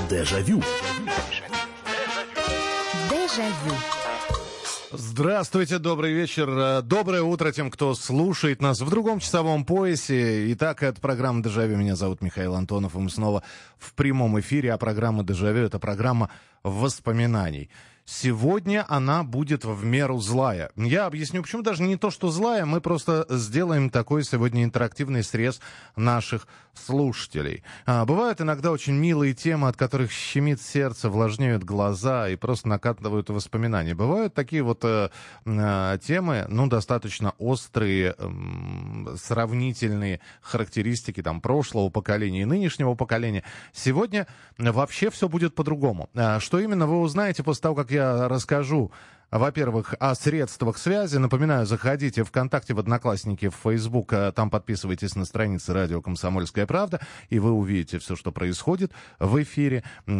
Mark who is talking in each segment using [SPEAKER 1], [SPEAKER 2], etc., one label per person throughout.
[SPEAKER 1] Дежавю.
[SPEAKER 2] Дежавю.
[SPEAKER 3] Здравствуйте, добрый вечер, доброе утро тем, кто слушает нас в другом часовом поясе. Итак, это программа «Дежавю». Меня зовут Михаил Антонов, и мы снова в прямом эфире. А программа «Дежавю» — это программа воспоминаний. Сегодня она будет в меру злая. Я объясню, почему даже не то, что злая, мы просто сделаем такой сегодня интерактивный срез наших слушателей. Бывают иногда очень милые темы, от которых щемит сердце, влажнеют глаза и просто накатывают воспоминания. Бывают такие вот темы, достаточно острые, сравнительные характеристики там прошлого поколения и нынешнего поколения. Сегодня вообще все будет по-другому. Что именно, вы узнаете после того, как я расскажу, во-первых, о средствах связи. Напоминаю, заходите в ВКонтакте, в Одноклассники, в Фейсбук. Там подписывайтесь на страницы «Радио Комсомольская правда», и вы увидите все, что происходит в эфире.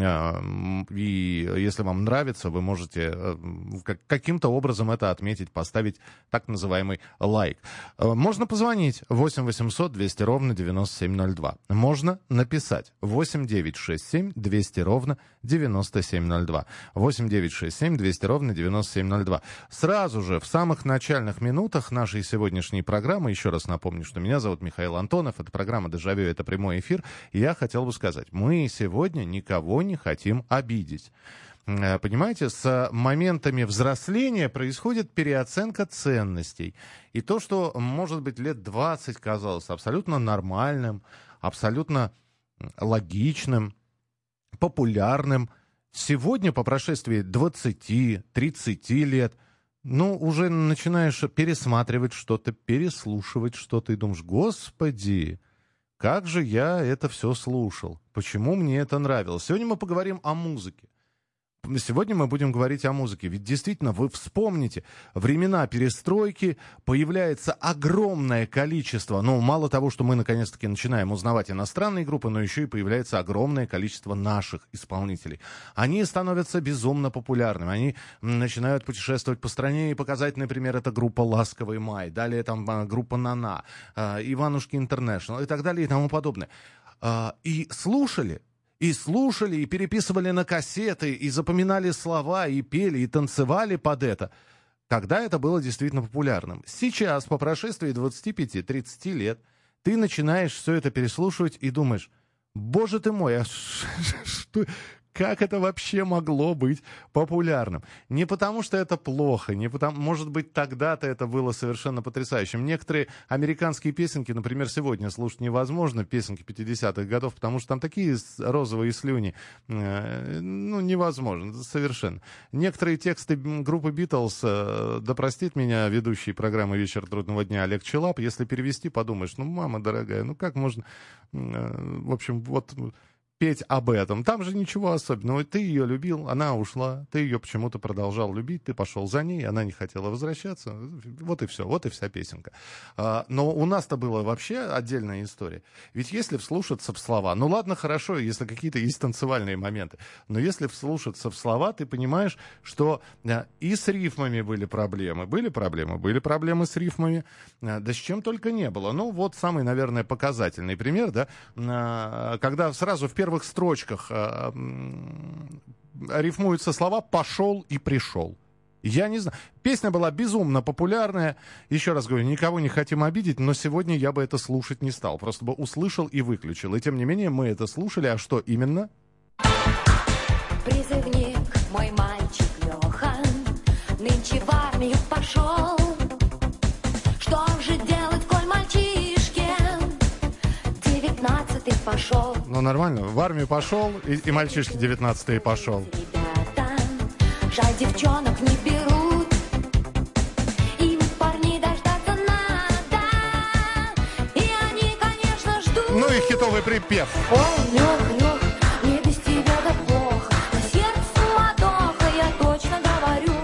[SPEAKER 3] И если вам нравится, вы можете каким-то образом это отметить, поставить так называемый лайк. Можно позвонить 8 800 200 ровно 9702. Можно написать 8 967 200 ровно 9702. 8 967 200 ровно 9702. Сразу же, в самых начальных минутах нашей сегодняшней программы, еще раз напомню, что меня зовут Михаил Антонов, это программа «Дежавю», это прямой эфир, и я хотел бы сказать, мы сегодня никого не хотим обидеть. Понимаете, с моментами взросления происходит переоценка ценностей. И то, что, может быть, лет 20 казалось абсолютно нормальным, абсолютно логичным, популярным, сегодня, по прошествии 20-30 лет, уже начинаешь пересматривать что-то, переслушивать что-то, и думаешь, господи, как же я это все слушал, почему мне это нравилось. Сегодня мы поговорим о музыке. Сегодня мы будем говорить о музыке, ведь действительно, вы вспомните, времена перестройки, появляется огромное количество, мало того, что мы наконец-таки начинаем узнавать иностранные группы, но еще и появляется огромное количество наших исполнителей. Они становятся безумно популярными, они начинают путешествовать по стране, и показать, например, это группа «Ласковый май», далее там группа «Нана», «Иванушки Интернешнл» и так далее и тому подобное. И слушали, и переписывали на кассеты, и запоминали слова, и пели, и танцевали под это, когда это было действительно популярным. Сейчас, по прошествии 25-30 лет, ты начинаешь все это переслушивать и думаешь, боже ты мой, как это вообще могло быть популярным? Не потому, что это плохо, может быть, тогда-то это было совершенно потрясающим. Некоторые американские песенки, например, сегодня слушать невозможно, песенки 50-х годов, потому что там такие розовые слюни, невозможно, совершенно. Некоторые тексты группы «Битлз», да простит меня ведущий программы «Вечер трудного дня» Олег Челап, если перевести, подумаешь, мама дорогая, как можно, в общем, петь об этом. Там же ничего особенного. Ты ее любил, она ушла, ты ее почему-то продолжал любить, ты пошел за ней, она не хотела возвращаться. Вот и все, вот и вся песенка. Но у нас-то была вообще отдельная история. Ведь если вслушаться в слова, ладно, хорошо, если какие-то есть танцевальные моменты, но если вслушаться в слова, ты понимаешь, что и с рифмами были проблемы с рифмами, да с чем только не было. Вот самый, наверное, показательный пример, да, когда сразу в первых строчках рифмуются слова «пошел» и «пришел». Я не знаю. Песня была безумно популярная. Еще раз говорю, никого не хотим обидеть, но сегодня я бы это слушать не стал. Просто бы услышал и выключил. И тем не менее мы это слушали. А что именно?
[SPEAKER 2] Призывник, мой мальчик Леха, нынче в армию пошел. Что же делать, коль мальчишке 19-й пошел?
[SPEAKER 3] Нормально. В армию пошел, и мальчишки 19-й пошел.
[SPEAKER 2] Ребята, жаль, девчонок не берут. Им парней дождаться надо. И они, конечно, ждут.
[SPEAKER 3] И хитовый припев.
[SPEAKER 2] Ой, Лех, мне без тебя так плохо. На сердце суматоха, я точно говорю.
[SPEAKER 3] С одной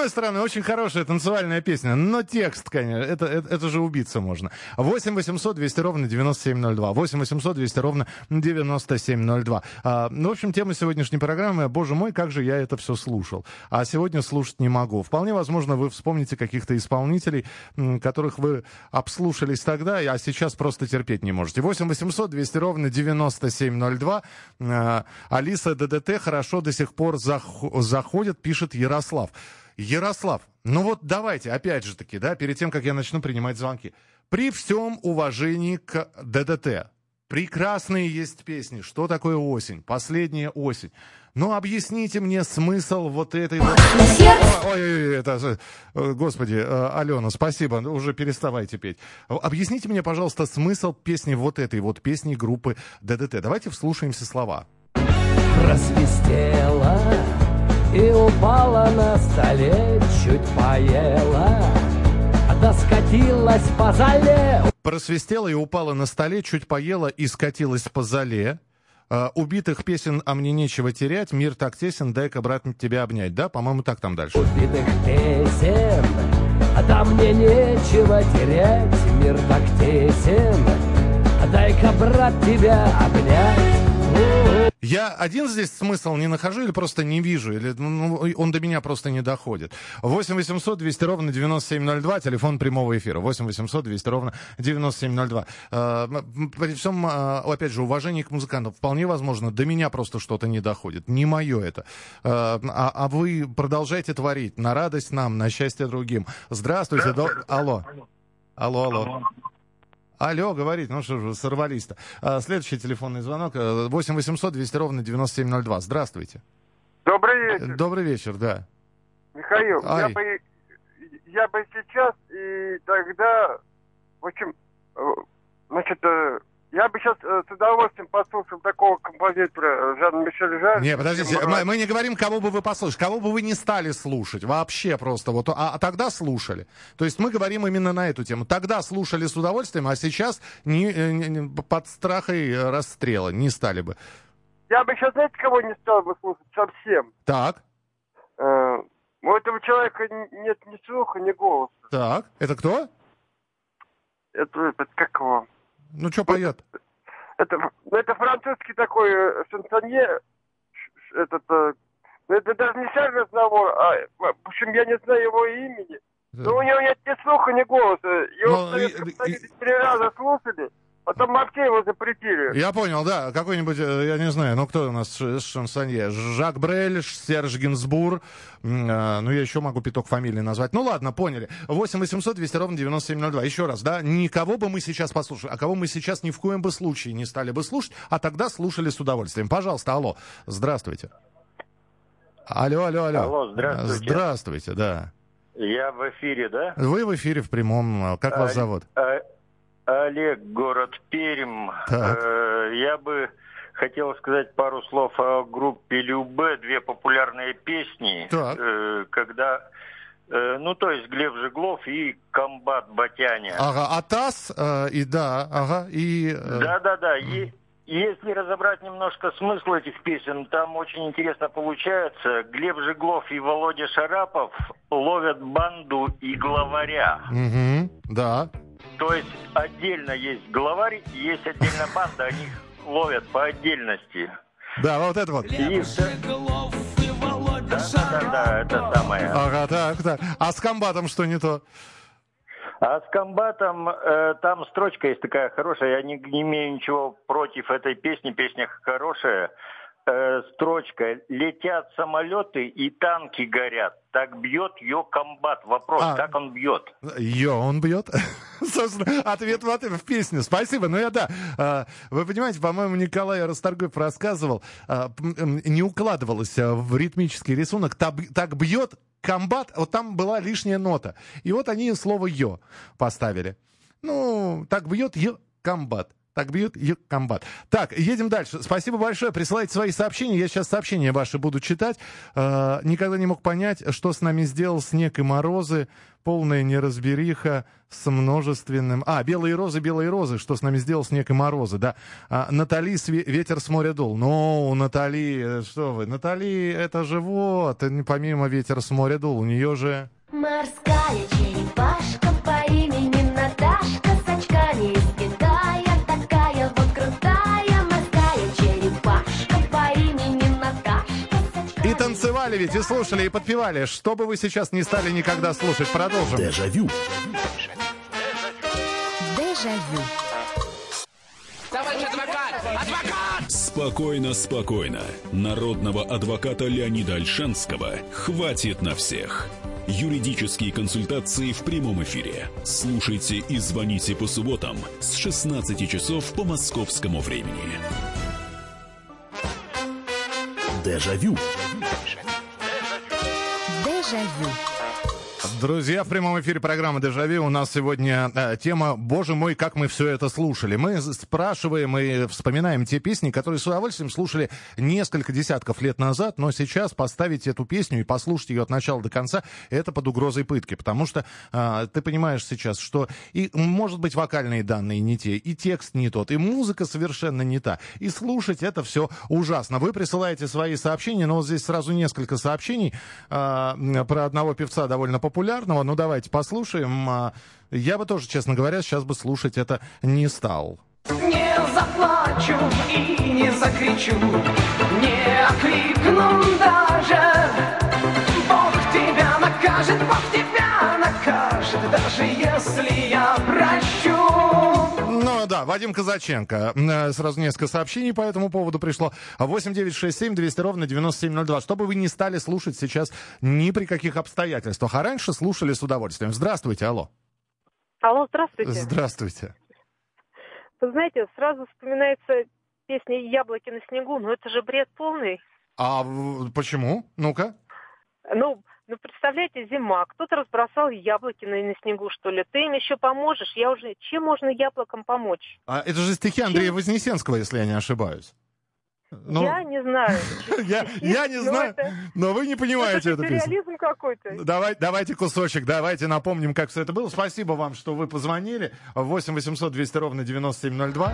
[SPEAKER 3] одной стороны, очень хорошая танцевальная песня, но текст, конечно, это же убиться можно. 8 800 200 ровно 9702. 8 800 200 ровно 9702. В общем, тема сегодняшней программы, боже мой, как же я это все слушал. А сегодня слушать не могу. Вполне возможно, вы вспомните каких-то исполнителей, которых вы обслушались тогда, а сейчас просто терпеть не можете. 8 800 200 ровно 9702. Алиса ДДТ хорошо до сих пор заходит, пишет Ярослав. Ярослав, ну вот давайте, опять же таки, да, перед тем, как я начну принимать звонки. При всем уважении к ДДТ, прекрасные есть песни. Что такое осень? Последняя осень. Ну, объясните мне смысл вот этой... Ой, это... Господи, Алена, спасибо, уже переставайте петь. Объясните мне, пожалуйста, смысл песни вот этой вот песни группы ДДТ. Давайте вслушаемся слова.
[SPEAKER 1] Просвистела и упала на столе, чуть поела, да скатилась по зале.
[SPEAKER 3] Просвистела и упала на столе, чуть поела и скатилась по зале. Убитых песен «А мне нечего терять», «Мир так тесен», «Дай-ка, брат, тебя обнять». Да, по-моему, так там дальше.
[SPEAKER 1] Убитых песен, да мне нечего терять, мир так тесен, дай-ка, брат, тебя обнять.
[SPEAKER 3] Я один здесь смысл не нахожу или просто не вижу, или он до меня просто не доходит. 8 800 200 ровно 9702, телефон прямого эфира. 8 800 200 ровно 9702. При всем, опять же, уважении к музыкантам, вполне возможно, до меня просто что-то не доходит. Не мое это. А вы продолжайте творить на радость нам, на счастье другим. Здравствуйте. Алло. Алло, говорит, ну что же, вы сорвались-то. Следующий телефонный звонок. 8 800 200 ровно 9702. Здравствуйте.
[SPEAKER 4] Добрый вечер.
[SPEAKER 3] Добрый вечер, да.
[SPEAKER 4] Михаил, я бы сейчас и тогда, в общем, значит, я бы сейчас с удовольствием послушал такого композитора Жан-Мишель Жарр.
[SPEAKER 3] Не, подождите, мы не говорим, кого бы вы послушали, кого бы вы не стали слушать, вообще просто, вот, а тогда слушали. То есть мы говорим именно на эту тему. Тогда слушали с удовольствием, а сейчас под страхой расстрела не стали бы.
[SPEAKER 4] Я бы сейчас, знаете, кого не стал бы слушать совсем?
[SPEAKER 3] Так.
[SPEAKER 4] У этого человека нет ни слуха, ни голоса.
[SPEAKER 3] Так, это кто?
[SPEAKER 4] Это как его?
[SPEAKER 3] Ну, что поет?
[SPEAKER 4] Это французский такой шансонье. Это даже не Шарль Азнавур, в общем, я не знаю его имени. Да. Но у него нет ни слуха, ни голоса. Его в 3 раза слушали, потом вообще его запретили.
[SPEAKER 3] Я понял, да. Какой-нибудь, я не знаю, ну кто у нас шансонье? Жак Брель, Серж Гинзбур. Ну, я еще могу пяток фамилий назвать. Ну, ладно, поняли. 8 800 200 ровно 9702. Еще раз, да, никого бы мы сейчас послушали, а кого мы сейчас ни в коем бы случае не стали бы слушать, а тогда слушали с удовольствием. Пожалуйста, алло, здравствуйте. Алло.
[SPEAKER 5] Алло, здравствуйте.
[SPEAKER 3] Здравствуйте, да.
[SPEAKER 5] Я в эфире, да?
[SPEAKER 3] Вы в эфире в прямом. Как вас зовут?
[SPEAKER 5] Олег, город Пермь.
[SPEAKER 3] Так.
[SPEAKER 5] Я бы хотел сказать пару слов о группе Любэ, 2 популярные песни, когда, то есть Глеб Жиглов и Комбат Батяня.
[SPEAKER 3] Ага, Атас, и да, ага, и...
[SPEAKER 5] Да. Если разобрать немножко смысл этих песен, там очень интересно получается. Глеб Жиглов и Володя Шарапов ловят банду и главаря.
[SPEAKER 3] Угу, да.
[SPEAKER 5] То есть отдельно есть главарь, есть отдельно банда, они их ловят по отдельности.
[SPEAKER 3] Да, вот это вот.
[SPEAKER 5] Да, это самое.
[SPEAKER 3] Ага, так. А с комбатом что не то?
[SPEAKER 5] А с комбатом там строчка есть такая хорошая, я не имею ничего против этой песни, песня хорошая. Строчка: летят самолеты и танки горят. Так бьет ее комбат. Вопрос, как он бьет?
[SPEAKER 3] Он бьет? Собственно, ответ в песне. Спасибо. Ну, вы понимаете, по-моему, Николай Расторгуев рассказывал, не укладывалось в ритмический рисунок. Так бьет комбат, вот там была лишняя нота. И вот они слово «ё» поставили. Ну, так бьет комбат. Так бьют, комбат. Так, едем дальше. Спасибо большое. Присылайте свои сообщения. Я сейчас сообщения ваши буду читать. Никогда не мог понять, что с нами сделал снег и морозы. Полная неразбериха с множественным... белые розы, что с нами сделал снег и морозы, да. Натали, ветер с моря дул. Ну, Натали, что вы? Натали, это же вот, помимо ветер с моря дул, у нее же...
[SPEAKER 2] Морская черепашка по имени Наташка с очками из Китая, такая вот крутая. Морская черепашка по имени Наташка с очками...
[SPEAKER 3] И танцевали ведь, и слушали, и подпевали. Что бы вы сейчас не стали никогда слушать, продолжим.
[SPEAKER 6] Дежавю.
[SPEAKER 2] Дежавю.
[SPEAKER 7] Товарищ адвокат! Адвокат!
[SPEAKER 6] Спокойно, спокойно. Народного адвоката Леонида Ольшанского хватит на всех. Юридические консультации в прямом эфире. Слушайте и звоните по субботам с 16 часов по московскому времени. Дежавю.
[SPEAKER 2] Дежавю.
[SPEAKER 3] Друзья, в прямом эфире программы «Дежавю» у нас сегодня тема «Боже мой, как мы все это слушали». Мы спрашиваем и вспоминаем те песни, которые с удовольствием слушали несколько десятков лет назад, но сейчас поставить эту песню и послушать ее от начала до конца — это под угрозой пытки, потому что ты понимаешь сейчас, что и, может быть, вокальные данные не те, и текст не тот, и музыка совершенно не та, и слушать это все ужасно. Вы присылаете свои сообщения, но вот здесь сразу несколько сообщений про одного певца довольно популярного. Ну, давайте послушаем. Я бы тоже, честно говоря, сейчас бы слушать это не стал.
[SPEAKER 8] Не заплачу и не закричу, не окликну даже. Бог тебя накажет, даже если я прощу.
[SPEAKER 3] Ну да, Вадим Казаченко. Сразу несколько сообщений по этому поводу пришло. 8-967-200-97-02. Что бы вы не стали слушать сейчас ни при каких обстоятельствах. А раньше слушали с удовольствием. Здравствуйте, алло.
[SPEAKER 9] Алло, здравствуйте.
[SPEAKER 3] Здравствуйте.
[SPEAKER 9] Вы знаете, сразу вспоминается песня «Яблоки на снегу», но это же бред полный.
[SPEAKER 3] А почему? Ну-ка.
[SPEAKER 9] Ну, представляете, зима, кто-то разбросал яблоки на снегу, что ли. Ты им еще поможешь? Чем можно яблокам помочь?
[SPEAKER 3] Это же стихи Андрея Вознесенского, если я не ошибаюсь.
[SPEAKER 9] Я не знаю.
[SPEAKER 3] Я не знаю, но вы не понимаете эту песню.
[SPEAKER 9] Это сюрреализм какой-то.
[SPEAKER 3] Давайте кусочек, давайте напомним, как все это было. Спасибо вам, что вы позвонили. 8-800-200-97-02.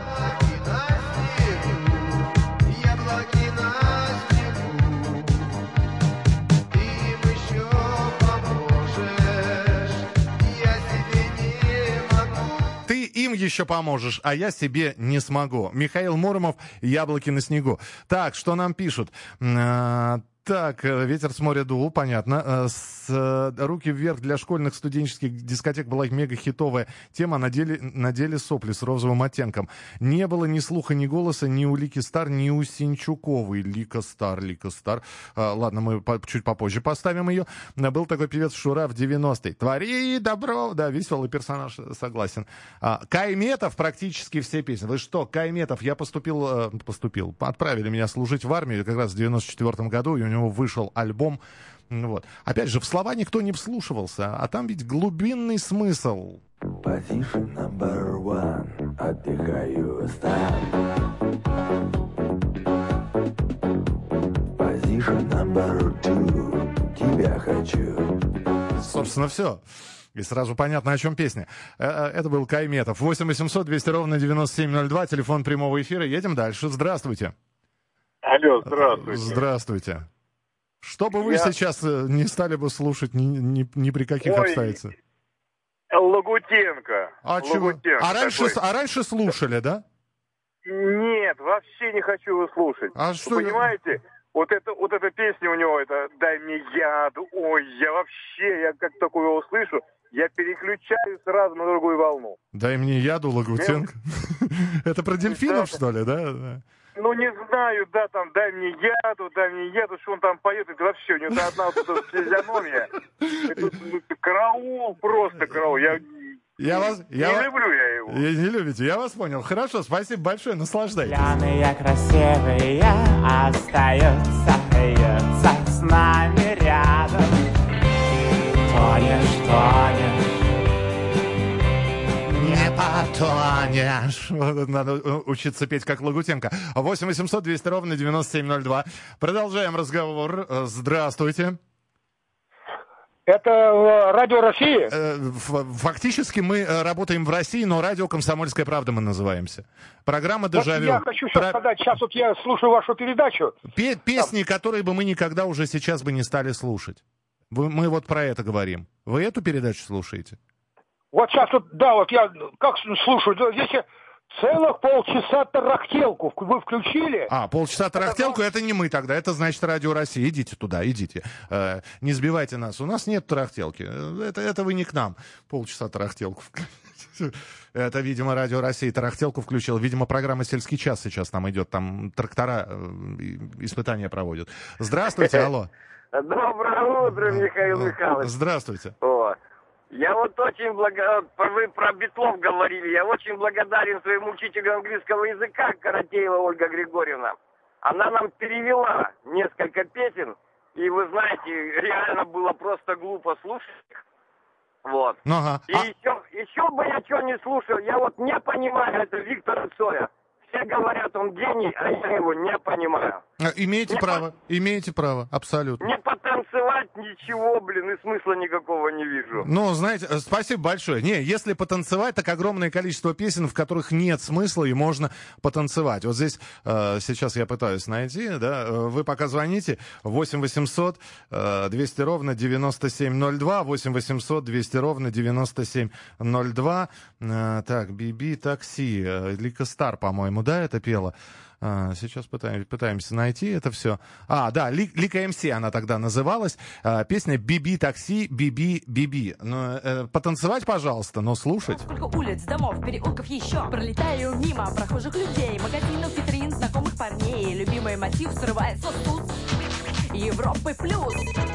[SPEAKER 3] Им еще поможешь, а я себе не смогу. Михаил Муромов, «Яблоки на снегу». Так, что нам пишут? Так, ветер с моря дул, понятно. Руки вверх для школьных студенческих дискотек была мега-хитовая тема. Надели сопли с розовым оттенком. Не было ни слуха, ни голоса ни у Лики Стар, ни у Синчуковой. Лика Стар. Ладно, мы чуть попозже поставим ее. Был такой певец Шура в 90-е. Твори добро. Да, веселый персонаж, согласен. Кайметов практически все песни. Вы что, Кайметов? Я поступил. Отправили меня служить в армию как раз в 94-м году, и у него вышел альбом. Вот. Опять же, в слова никто не вслушивался, а там ведь глубинный смысл.
[SPEAKER 10] Position number one. Отдыхаю сам. Position number two. Тебя хочу.
[SPEAKER 3] Собственно, все. И сразу понятно, о чем песня. Это был Кайметов. 8-800-200-97-02. Телефон прямого эфира. Едем дальше. Здравствуйте.
[SPEAKER 11] Алло, здравствуйте.
[SPEAKER 3] Здравствуйте. Что бы вы сейчас не стали бы слушать ни при каких обстоятельствах?
[SPEAKER 11] Лагутенко.
[SPEAKER 3] Чего? А раньше слушали, да?
[SPEAKER 11] Нет, вообще не хочу его слушать.
[SPEAKER 3] А что?
[SPEAKER 11] Вы понимаете, вот эта песня у него, это «Дай мне яду». Ой, я как такое услышу, я переключаю сразу на другую волну.
[SPEAKER 3] «Дай мне яду», Лагутенко. Это про дельфинов, что ли, да?
[SPEAKER 11] Ну, не знаю, да, там, дай мне яду, что он там поет, это вообще, у него одна вот эта физиономия. Это караул, просто караул. Не люблю я его.
[SPEAKER 3] Не любите, я вас понял. Хорошо, спасибо большое, наслаждайтесь.
[SPEAKER 12] Пьяные, красивые остаются с нами рядом. Тонешь, не потонешь.
[SPEAKER 3] Надо учиться петь как Лагутенко. 8 800 200 ровно 9702. Продолжаем разговор. Здравствуйте.
[SPEAKER 13] Это Радио России?
[SPEAKER 3] Фактически мы работаем в России, но радио «Комсомольская правда» мы называемся. Программа «Дежавю».
[SPEAKER 13] Вот я хочу сказать, сейчас вот я слушаю вашу передачу.
[SPEAKER 3] Песни, которые бы мы никогда уже сейчас бы не стали слушать. Мы вот про это говорим. Вы эту передачу слушаете?
[SPEAKER 13] Вот сейчас вот, да, вот я как слушаю, здесь целых полчаса тарахтелку вы включили.
[SPEAKER 3] Полчаса тарахтелку, это не мы тогда, это значит Радио России. Идите туда, идите. Не сбивайте нас, у нас нет тарахтелки. Это вы не к нам. Полчаса тарахтелку. Это, видимо, Радио России тарахтелку включил. Видимо, программа «Сельский час» сейчас там идет, там трактора испытания проводят. Здравствуйте, алло.
[SPEAKER 14] Доброе утро, Михаил Михайлович.
[SPEAKER 3] Здравствуйте.
[SPEAKER 14] Я вот очень вы про Битлов говорили, я очень благодарен своему учителю английского языка, Каратеева Ольга Григорьевна. Она нам перевела несколько песен, и вы знаете, реально было просто глупо слушать их. Вот.
[SPEAKER 3] Ага.
[SPEAKER 14] И еще бы я что не слушал, я вот не понимаю, это Виктора Цоя. Все говорят, он гений, а я его не понимаю.
[SPEAKER 3] Имеете право, абсолютно.
[SPEAKER 14] Не потанцевать ничего, и смысла никакого не вижу.
[SPEAKER 3] Ну, знаете, спасибо большое. Не, если потанцевать, так огромное количество песен, в которых нет смысла, и можно потанцевать. Вот здесь сейчас я пытаюсь найти, да, вы пока звоните, 8 800 200 ровно 9702, 8 800 200 ровно 9702. Так, Биби Такси, Лика Стар, по-моему, да, это пела? Сейчас пытаемся найти это все. Да, Лика МС она тогда называлась. Песня «Биби такси, биби, биби». Потанцевать, пожалуйста, но слушать.
[SPEAKER 15] Сколько улиц, домов, переулков еще. Пролетаю мимо прохожих людей, магазинов, витрин, знакомых парней. Любимый мотив срывается тут. Европы плюс.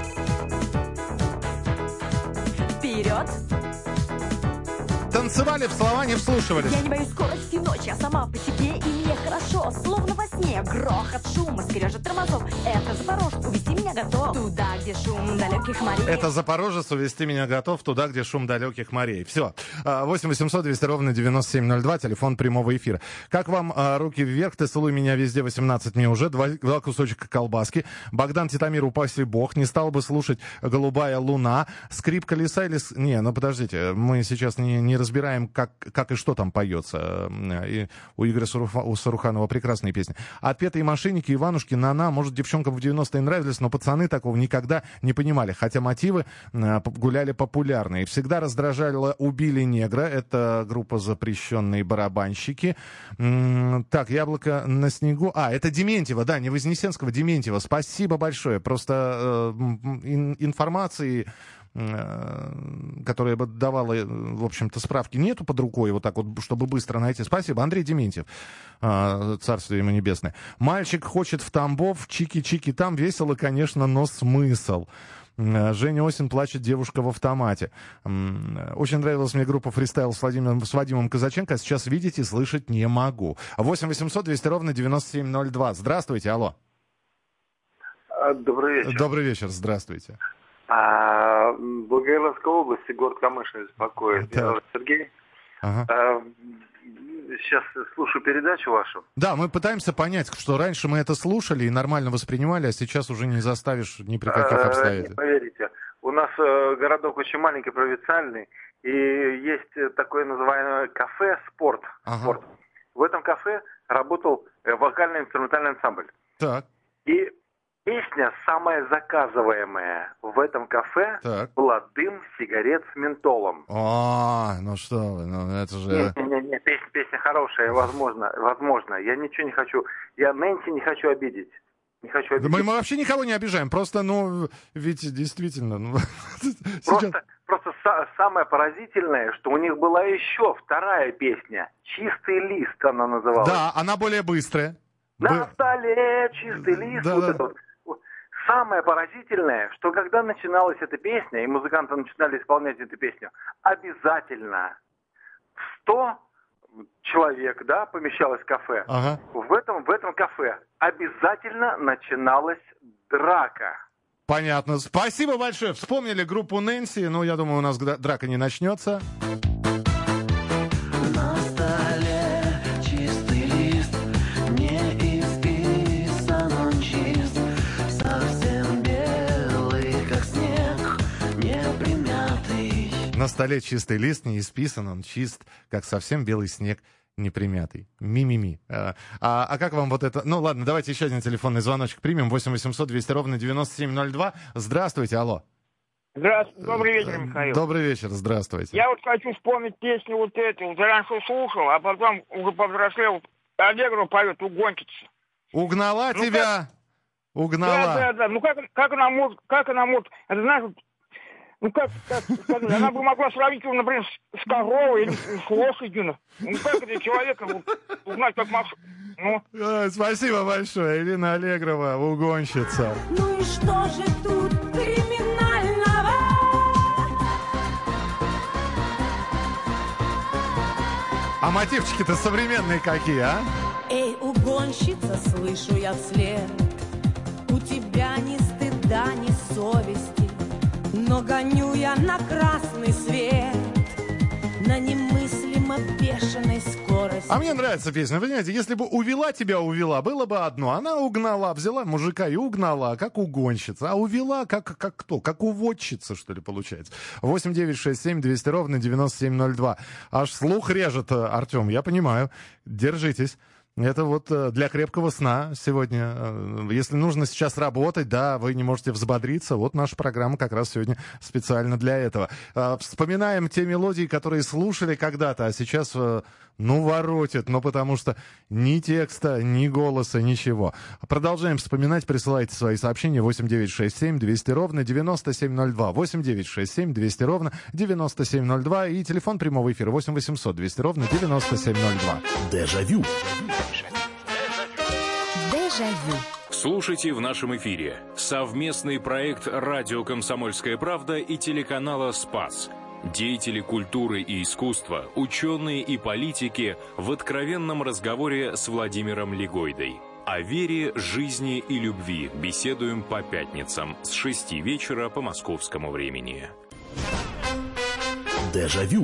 [SPEAKER 15] Вперед.
[SPEAKER 3] Танцевали, в слова не вслушивались.
[SPEAKER 15] Я не боюсь скорости ночи, я сама по себе, и мне хорошо. Словно во сне, грохот, шум, скрежет тормозов. Это Запорожец, увезти меня готов. Туда, где шум далеких морей.
[SPEAKER 3] Это Запорожец, увезти меня готов. Туда, где шум далеких морей. Все. 8 800 200 ровно 9702, телефон прямого эфира. Как вам руки вверх, ты целуй меня везде, 18 мне уже. Два кусочка колбаски. Богдан Титамир, упаси бог. Не стал бы слушать «Голубая луна». Скрип колеса или... Не, ну подождите, мы сейчас не разбираем, как и что там поется. И у Игоря Саруханова прекрасные песни. «Отпетые мошенники», «Иванушки», «Нана». Может, девчонкам в 90-е нравились, но пацаны такого никогда не понимали. Хотя мотивы гуляли популярные. Всегда раздражало «Убили негра». Это группа «Запрещенные барабанщики». Так, «Яблоко на снегу». Это Дементьева, да, не Вознесенского, Дементьева. Спасибо большое. Просто информации, которая бы давала, в общем-то, справки, нету под рукой, вот так вот, чтобы быстро найти. Спасибо. Андрей Дементьев, царствие ему небесное. «Мальчик хочет в Тамбов, чики-чики там, весело, конечно, но смысл». Женя Осин плачет, девушка в автомате. Очень нравилась мне группа «Фристайл» с Вадимом Казаченко, а сейчас видеть и слышать не могу. 8 800 200 ровно 9702. Здравствуйте, алло.
[SPEAKER 16] Добрый вечер.
[SPEAKER 3] Добрый вечер, здравствуйте.
[SPEAKER 16] Волгоградской области, город Камышлов беспокоит. Меня Сергей. Сейчас слушаю передачу вашу.
[SPEAKER 3] Да, мы пытаемся понять, что раньше мы это слушали и нормально воспринимали, а сейчас уже не заставишь ни при каких обстоятельствах.
[SPEAKER 16] Не поверите, у нас городок очень маленький, провинциальный, и есть такое называемое кафе «Спорт». Спорт. В этом кафе работал вокально-инструментальный ансамбль.
[SPEAKER 3] Так.
[SPEAKER 16] И песня, самая заказываемая в этом кафе, была «Дым сигарет с ментолом».
[SPEAKER 3] Ну что вы, это же...
[SPEAKER 16] Не, песня хорошая, возможно. Я ничего не хочу, я Нэнси не хочу обидеть.
[SPEAKER 3] Да мы вообще никого не обижаем, просто, ведь действительно...
[SPEAKER 16] Просто самое поразительное, что у них была еще вторая песня, «Чистый лист» она называлась.
[SPEAKER 3] Да, она более быстрая.
[SPEAKER 16] На столе чистый лист, Самое поразительное, что когда начиналась эта песня, и музыканты начинали исполнять эту песню, обязательно 100 человек, помещалось в кафе. В этом кафе обязательно начиналась драка.
[SPEAKER 3] Понятно. Спасибо большое. Вспомнили группу Нэнси. Я думаю, у нас драка не начнется.
[SPEAKER 8] На столе
[SPEAKER 3] столе чистый лист, не исписан, он чист, как совсем белый снег, непримятый. Ми-ми-ми. А как вам вот это... Ну ладно, давайте еще один телефонный звоночек примем. 8-800-200-97-02. Здравствуйте, алло.
[SPEAKER 17] Здравствуйте, добрый вечер, Михаил.
[SPEAKER 3] Добрый вечер, здравствуйте.
[SPEAKER 17] Я вот хочу вспомнить песню вот эту. Вот раньше слушал, а потом уже повзрослел. Аллегрова поет «Угонщица».
[SPEAKER 3] Угнала тебя? Угнала.
[SPEAKER 17] Да. Ну как она может... Это знаешь, ну как сказать, она бы могла сравнить его, например, с коровой или с лошадью. Ну как это человека узнать, как машина? Ну.
[SPEAKER 3] Спасибо большое, Ирина Аллегрова, «Угонщица».
[SPEAKER 18] Ну и что же тут криминального?
[SPEAKER 3] А мотивчики-то современные какие, а?
[SPEAKER 18] Эй, угонщица, слышу я вслед, у тебя ни стыда, ни совести, но гоню я на красный свет, на немыслимо бешеной скорости.
[SPEAKER 3] А мне нравится песня, понимаете, если бы увела тебя, было бы одно. Она угнала, взяла мужика и угнала, как угонщица. А увела, как кто? Как уводчица, что ли, получается. 8-967-200-97-02. Аж слух режет, Артем, я понимаю. Держитесь. Это вот для крепкого сна сегодня. Если нужно сейчас работать, да, вы не можете взбодриться, вот наша программа как раз сегодня специально для этого. Вспоминаем те мелодии, которые слушали когда-то, а сейчас, воротит, потому что ни текста, ни голоса, ничего. Продолжаем вспоминать, присылайте свои сообщения 8-967-200-97-02, 8-967-200-97-02 и телефон прямого эфира 8-800-200-97-02.
[SPEAKER 6] Дежавю.
[SPEAKER 18] Дежавю.
[SPEAKER 19] Слушайте в нашем эфире совместный проект «Радио Комсомольская правда» и телеканала «Спас». Деятели культуры и искусства, ученые и политики в откровенном разговоре с Владимиром Легойдой. О вере, жизни и любви беседуем по пятницам с 6 вечера по московскому времени.
[SPEAKER 6] Дежавю.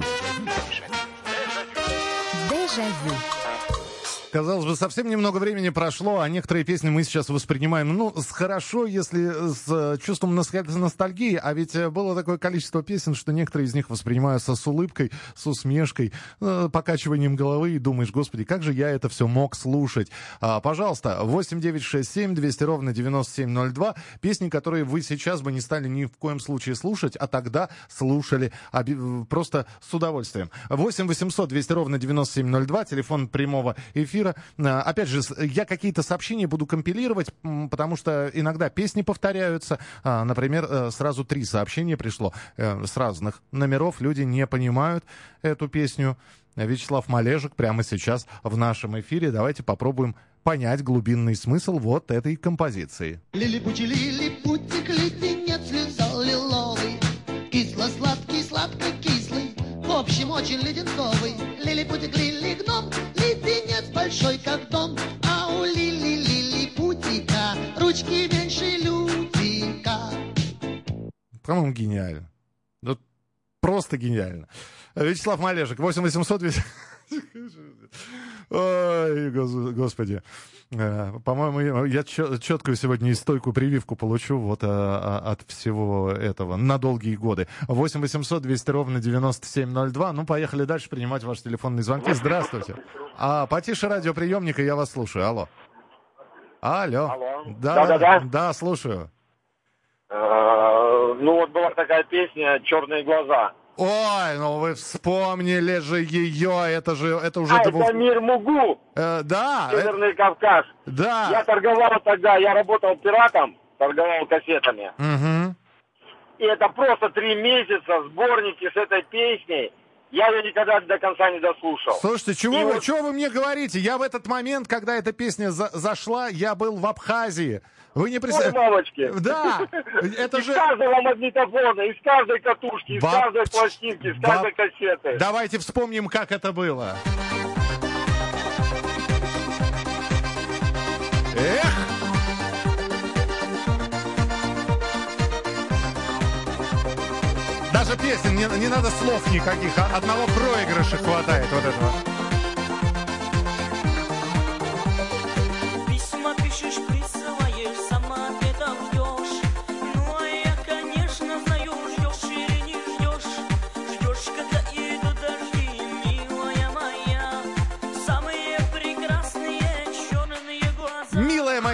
[SPEAKER 18] Дежавю.
[SPEAKER 3] Казалось бы, совсем немного времени прошло, а некоторые песни мы сейчас воспринимаем, хорошо, если с чувством ностальгии, а ведь было такое количество песен, что некоторые из них воспринимаются с улыбкой, с усмешкой, покачиванием головы, и думаешь, господи, как же я это все мог слушать. Пожалуйста, 8-967-200-97-02, песни, которые вы сейчас бы не стали ни в коем случае слушать, а тогда слушали просто с удовольствием. 8-800-200-97-02, телефон прямого эфира. Опять же, я какие-то сообщения буду компилировать, потому что иногда песни повторяются. Например, сразу 3 сообщения пришло с разных номеров. Люди не понимают эту песню. Вячеслав Малежик прямо сейчас в нашем эфире. Давайте попробуем понять глубинный смысл вот этой композиции.
[SPEAKER 20] Лилипутик, леденец, лизал лиловый, кисло-сладкий, сладко-кислый, в общем, очень леденцовый. Лилипутик, лили-гном, леденец большой, как дом, а у лили-лилипутика ручки меньше лютика.
[SPEAKER 3] По-моему, гениально. Вот просто гениально. Вячеслав Малежик, 8-800... Ой, господи. По-моему, я четкую сегодня и стойкую прививку получу вот от всего этого на долгие годы. 8-800-200-97-02. Поехали дальше принимать ваши телефонные звонки. Здравствуйте. Потише радиоприемника, я вас слушаю. Алло.
[SPEAKER 21] Алло.
[SPEAKER 3] Да, слушаю.
[SPEAKER 21] Вот была такая песня «Черные глаза».
[SPEAKER 3] Ой, вы вспомнили же ее, это уже...
[SPEAKER 21] это Мир Мугу,
[SPEAKER 3] да.
[SPEAKER 21] Северный Кавказ.
[SPEAKER 3] Да.
[SPEAKER 21] Я торговал тогда, я работал пиратом, торговал кассетами.
[SPEAKER 3] Угу.
[SPEAKER 21] И это просто 3 месяца сборники с этой песней. Я ее никогда до конца не дослушал.
[SPEAKER 3] Слушайте, чего вы мне говорите? Я в этот момент, когда эта песня зашла, я был в Абхазии. Вы не представляете?
[SPEAKER 21] Ой, мамочки.
[SPEAKER 3] Да. Это
[SPEAKER 21] из каждого магнитофона, из каждой катушки, из каждой пластинки, из каждой кассеты.
[SPEAKER 3] Давайте вспомним, как это было. Эх! Даже песен, не надо слов никаких, одного проигрыша хватает вот этого.
[SPEAKER 22] Письма пишешь, присылаешь, сама ответов ждешь. Ну а я, конечно, знаю, ждешь или не ждешь. Ждешь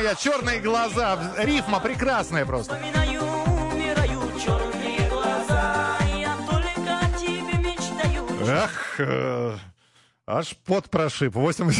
[SPEAKER 3] привет. Черные глаза. Рифма прекрасная просто.
[SPEAKER 22] Вспоминаю, умираю, черные глаза, я только о тебе мечтаю.
[SPEAKER 3] Ах, аж пот прошиб.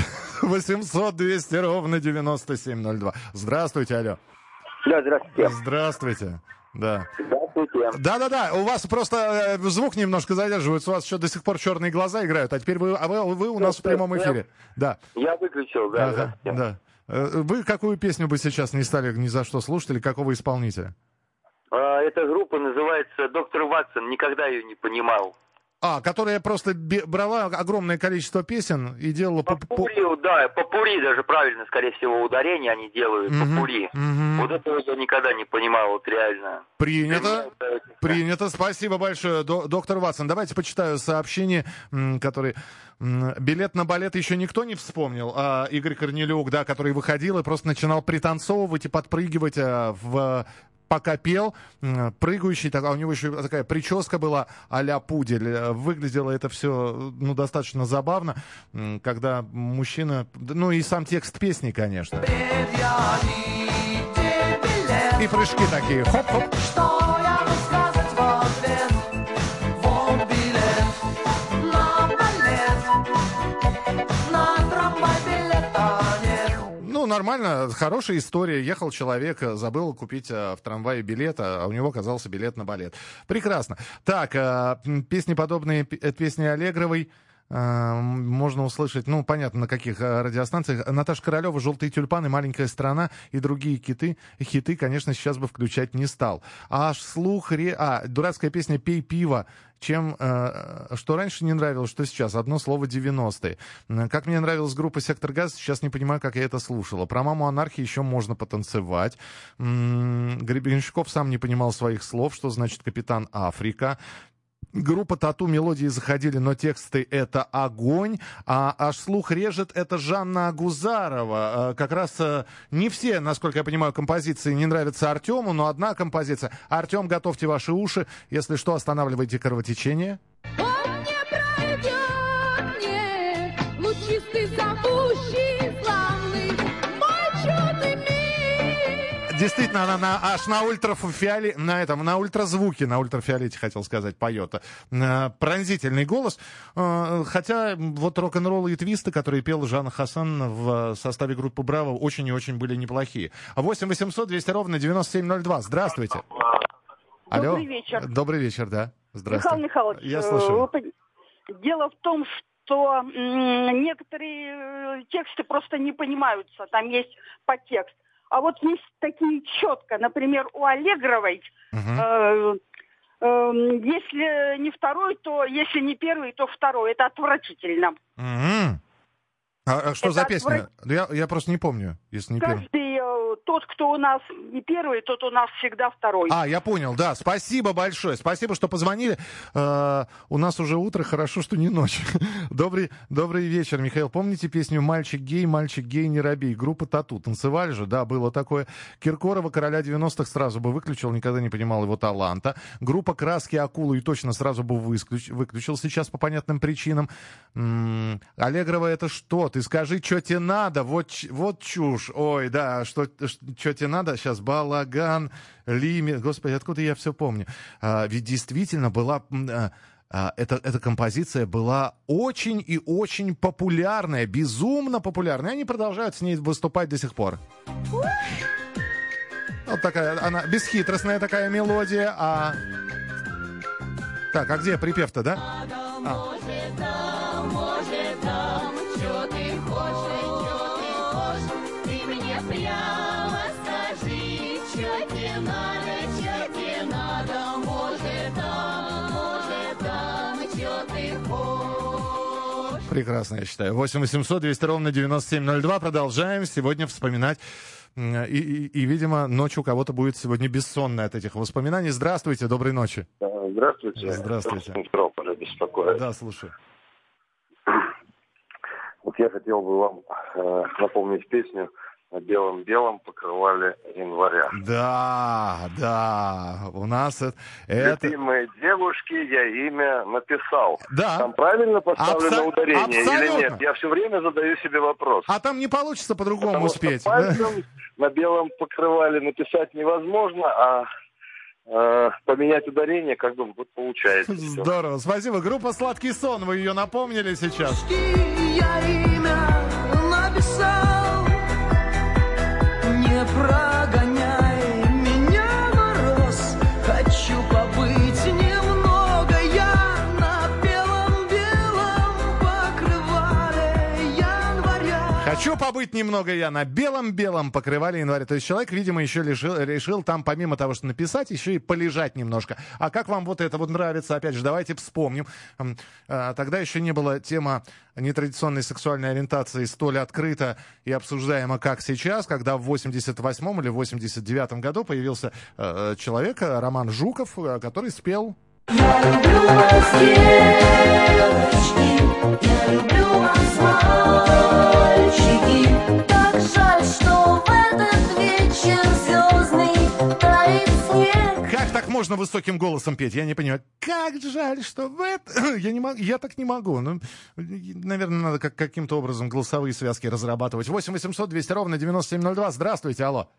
[SPEAKER 3] 8-800-200-97-02. Здравствуйте, алло.
[SPEAKER 1] Да, здравствуйте.
[SPEAKER 3] Здравствуйте. Да.
[SPEAKER 1] Здравствуйте.
[SPEAKER 3] Да. У вас просто звук немножко задерживается. У вас еще до сих пор черные глаза играют, а теперь вы у нас в прямом эфире. Да.
[SPEAKER 1] Я выключил, да.
[SPEAKER 3] Ага, да. Вы какую песню бы сейчас не стали ни за что слушать или какого исполнителя?
[SPEAKER 1] Эта группа называется «Доктор Ватсон». Никогда ее не понимал.
[SPEAKER 3] Которая просто брала огромное количество песен и делала...
[SPEAKER 1] Попури, да, попури даже правильно, скорее всего, ударение они делают, попури. Вот этого я никогда не понимал, вот реально.
[SPEAKER 3] Принято, спасибо большое, доктор Ватсон. Давайте почитаю сообщение, который... Билет на балет еще никто не вспомнил. Игорь Корнелюк, да, который выходил и просто начинал пританцовывать и подпрыгивать пока пел, прыгающий, а у него еще такая прическа была а-ля пудель. Выглядело это все достаточно забавно, когда мужчина... Ну и сам текст песни, конечно. И прыжки такие. Хоп-хоп.
[SPEAKER 8] Что я рассказать в ответ? Вот билет на балет, на трамвай билета нет.
[SPEAKER 3] Нормально, хорошая история. Ехал человек, забыл купить в трамвае билет, а у него оказался билет на балет. Прекрасно. Так, песни подобные, песни Аллегровой можно услышать, понятно, на каких радиостанциях. Наташа Королева, «Желтые тюльпаны», «Маленькая страна» и другие хиты, конечно, сейчас бы включать не стал. Аж слух... дурацкая песня «Пей пиво». Что раньше не нравилось, что сейчас. Одно слово 90-е. Как мне нравилась группа «Сектор Газа», сейчас не понимаю, как я это слушала. Про «Маму анархии» еще можно потанцевать. Гребенщиков сам не понимал своих слов, что значит «Капитан Африка». Группа «Тату», мелодии заходили, но тексты — это огонь. Аж слух режет — это Жанна Агузарова. Как раз не все, насколько я понимаю, композиции не нравятся Артему, но одна композиция. Артем, готовьте ваши уши. Если что, останавливайте кровотечение.
[SPEAKER 2] Он не пройдет, нет, лучистый, зовущий, славный, мой чудный мир.
[SPEAKER 3] Действительно, она аж на ультразвуке, на ультрафиолете, хотел сказать, поет. Пронзительный голос. Хотя вот рок-н-ролл и твисты, которые пел Жанна Хасан в составе группы «Браво», очень и очень были неплохие. 8-800-200-97-02. Здравствуйте. Алло.
[SPEAKER 4] Добрый вечер.
[SPEAKER 3] Добрый вечер, да. Здравствуйте.
[SPEAKER 4] Михаил Михайлович,
[SPEAKER 3] я слушаю.
[SPEAKER 4] Дело в том, что некоторые тексты просто не понимаются, там есть подтекст. А вот есть такие четко, например, у Аллегровой, если не второй, то если не первый, то второй. Это отвратительно.
[SPEAKER 3] А что за песня? Я просто не помню, если не первый.
[SPEAKER 4] Каждый, тот, кто у нас не первый, тот у нас всегда второй.
[SPEAKER 3] Я понял, да. Спасибо большое. Спасибо, что позвонили. У нас уже утро, хорошо, что не ночь. Добрый вечер, Михаил. Помните песню мальчик гей, не робей»? Группа «Тату». Танцевали же? Да, было такое. Киркорова, «Короля 90-х» сразу бы выключил, никогда не понимал его таланта. Группа «Краски», «Акулу» и точно сразу бы выключил сейчас по понятным причинам. Аллегрова, это что? Ты скажи, что тебе надо? Вот чушь. Ой, да, что тебе надо? Сейчас балаган, лимит. Господи, откуда я все помню? Ведь действительно была... Эта композиция была очень и очень популярная, безумно популярная. И они продолжают с ней выступать до сих пор. Вот такая, она бесхитростная такая мелодия. Так, а где припев-то, да? Прекрасно, я считаю. 8-800-200-97-02. Продолжаем сегодня вспоминать. И, видимо, ночь у кого-то будет сегодня бессонная от этих воспоминаний. Здравствуйте, доброй ночи.
[SPEAKER 23] Здравствуйте.
[SPEAKER 3] Здравствуйте.
[SPEAKER 23] Митрополя беспокоит.
[SPEAKER 3] Да, слушаю.
[SPEAKER 23] Вот я хотел бы вам напомнить песню на белом-белом покрывале января.
[SPEAKER 3] Да, у нас это...
[SPEAKER 23] Любимые девушки, я имя написал.
[SPEAKER 3] Да.
[SPEAKER 23] Там правильно поставлено ударение
[SPEAKER 3] абсолютно.
[SPEAKER 23] или нет? Я все время задаю себе вопрос.
[SPEAKER 3] А там не получится по-другому спеть.
[SPEAKER 23] Пальцем на белом покрывале написать невозможно, а поменять ударение как бы вот получается.
[SPEAKER 3] Здорово, спасибо. Группа «Сладкий сон», вы ее напомнили сейчас?
[SPEAKER 8] Я имя написал, не прогоняй меня, мороз. Хочу побыть немного я на белом-белом покрывале января.
[SPEAKER 3] Хочу побыть немного я на белом-белом покрывале января. То есть человек, видимо, еще решил там, помимо того, что написать, еще и полежать немножко. А как вам вот это вот нравится? Опять же, давайте вспомним. Тогда еще не было тема нетрадиционной сексуальной ориентации столь открыто и обсуждаемо, как сейчас, когда в 88-м или 89-м году появился человек, Роман Жуков, который спел...
[SPEAKER 2] Я люблю вас, девочки, я люблю вас, мальчики. Так жаль, что в этот вечер звездный тает снег.
[SPEAKER 3] Как так можно высоким голосом петь? Я не понимаю. Как жаль, что в это... Я так не могу. Ну, наверное, надо каким-то образом голосовые связки разрабатывать. 8 800 200 ровно 9702. Здравствуйте, алло.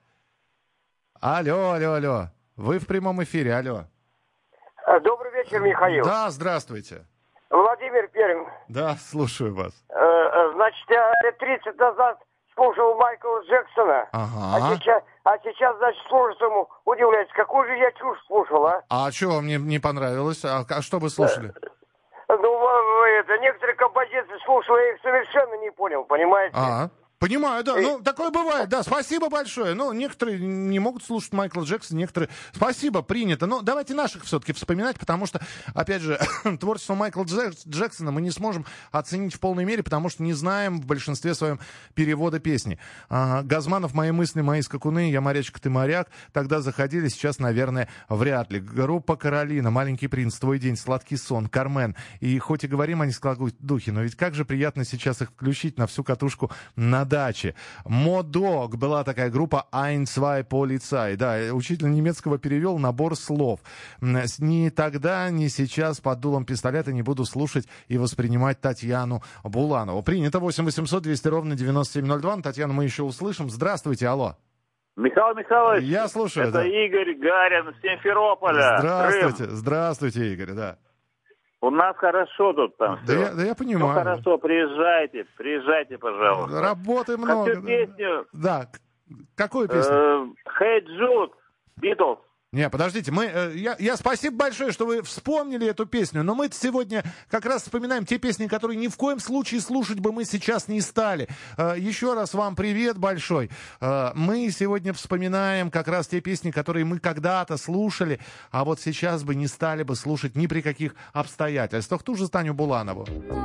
[SPEAKER 3] Алло. Вы в прямом эфире, алло.
[SPEAKER 21] Добрый вечер, Михаил.
[SPEAKER 3] Да, здравствуйте.
[SPEAKER 21] Владимир Пермь.
[SPEAKER 3] Да, слушаю вас.
[SPEAKER 21] Значит, я лет 30 назад слушал Майкла Джексона,
[SPEAKER 3] Ага.
[SPEAKER 21] а сейчас, значит, слушаю ему, удивляюсь, какую же я чушь слушал, а?
[SPEAKER 3] А что вам не понравилось? А что вы слушали?
[SPEAKER 21] Некоторые композиции слушал, я их совершенно не понял, понимаете?
[SPEAKER 3] Понимаю, да. Ну, такое бывает, да. Спасибо большое. Ну, некоторые не могут слушать Майкла Джексона, некоторые... Спасибо, принято. Но давайте наших все-таки вспоминать, потому что, опять же, творчество Майкла Джексона мы не сможем оценить в полной мере, потому что не знаем в большинстве своем перевода песни. Газманов «Мои мысли, мои скакуны», «Я морячка, ты моряк». Тогда заходили, сейчас, наверное, вряд ли. Группа «Каролина», «Маленький принц», «Твой день», «Сладкий сон», «Кармен». И хоть и говорим они складухи, но ведь как же приятно сейчас их включить на всю катушку на даче. Модок была такая группа «Ein, zwei, Polizei». Да, учитель немецкого перевел набор слов. Ни тогда, ни сейчас под дулом пистолета не буду слушать и воспринимать Татьяну Буланову. Принято. 8 800 200 ровно 9702. Татьяну мы еще услышим. Здравствуйте, алло.
[SPEAKER 5] Михаил Михайлович,
[SPEAKER 3] я слушаю.
[SPEAKER 5] Это
[SPEAKER 3] да.
[SPEAKER 5] Игорь Гарин с Симферополя.
[SPEAKER 3] Здравствуйте,
[SPEAKER 5] Крым.
[SPEAKER 3] Здравствуйте, Игорь, да.
[SPEAKER 5] У нас хорошо тут там все.
[SPEAKER 3] Да я понимаю.
[SPEAKER 5] Ну хорошо, приезжайте, пожалуйста.
[SPEAKER 3] Работы много.
[SPEAKER 5] Хочу песню.
[SPEAKER 3] Да, какую песню?
[SPEAKER 5] Hey Jude, Beatles.
[SPEAKER 3] Не, подождите, я спасибо большое, что вы вспомнили эту песню, но мы сегодня как раз вспоминаем те песни, которые ни в коем случае слушать бы мы сейчас не стали. Еще раз вам привет большой. Мы сегодня вспоминаем как раз те песни, которые мы когда-то слушали, а вот сейчас бы не стали бы слушать ни при каких обстоятельствах. Ту же Таню Буланову.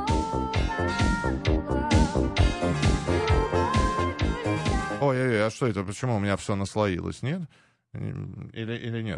[SPEAKER 3] Ой, а что это? Почему у меня все наслоилось? Нет? Или нет?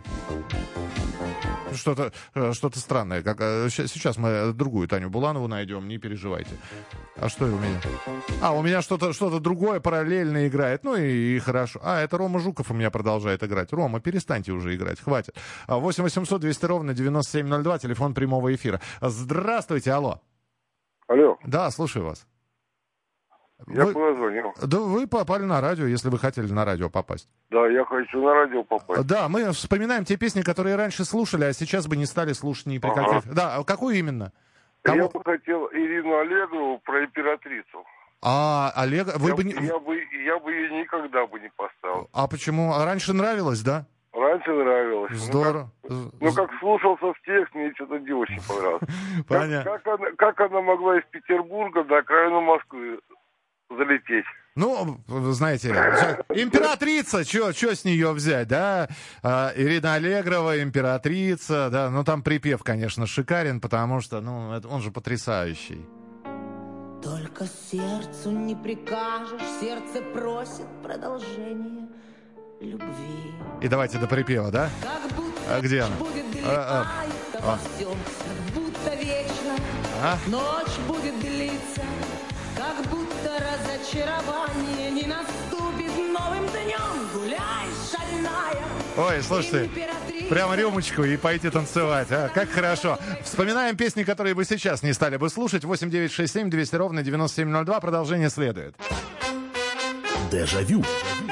[SPEAKER 3] Что-то странное. Сейчас мы другую Таню Буланову найдем, не переживайте. А что у меня? У меня что-то другое параллельно играет. Ну и хорошо. Это Рома Жуков у меня продолжает играть. Рома, перестаньте уже играть, хватит. 8 800 200 ровно 9702, телефон прямого эфира. Здравствуйте, алло.
[SPEAKER 23] Алло.
[SPEAKER 3] Да, слушаю вас.
[SPEAKER 23] Я позвонил.
[SPEAKER 3] Да вы попали на радио, если вы хотели на радио попасть.
[SPEAKER 23] Да, я хочу на радио попасть.
[SPEAKER 3] Да, мы вспоминаем те песни, которые раньше слушали, а сейчас бы не стали слушать ни при каких. Да, какую именно?
[SPEAKER 23] Я бы хотел Ирину Аллегрову про императрицу.
[SPEAKER 3] Олег, вы бы...
[SPEAKER 23] Я бы ее никогда бы не поставил.
[SPEAKER 3] А почему? А раньше нравилось, да?
[SPEAKER 23] Раньше нравилось.
[SPEAKER 3] Здорово.
[SPEAKER 23] Как слушался в текст, мне что-то не очень понравилось.
[SPEAKER 3] Понятно.
[SPEAKER 23] Как она могла из Петербурга до окраины Москвы залететь?
[SPEAKER 3] Ну, знаете, императрица, что с нее взять, да? Ирина Аллегрова, императрица, да, ну там припев, конечно, шикарен, потому что, он же потрясающий.
[SPEAKER 18] Только сердцу не прикажешь, сердце просит продолжения любви.
[SPEAKER 3] И давайте до припева, да?
[SPEAKER 18] Как будто
[SPEAKER 3] где она?
[SPEAKER 18] Будет длиться во всем, как будто вечно, ночь будет длиться, как будто разочарование не наступит новым днем гуляй, шальная.
[SPEAKER 3] Ой, слушайте, прямо рюмочку и пойти танцевать. А? Как хорошо. Вспоминаем песни, которые бы сейчас не стали бы слушать. 8967-200-97-02. Продолжение следует.
[SPEAKER 6] Дежавю.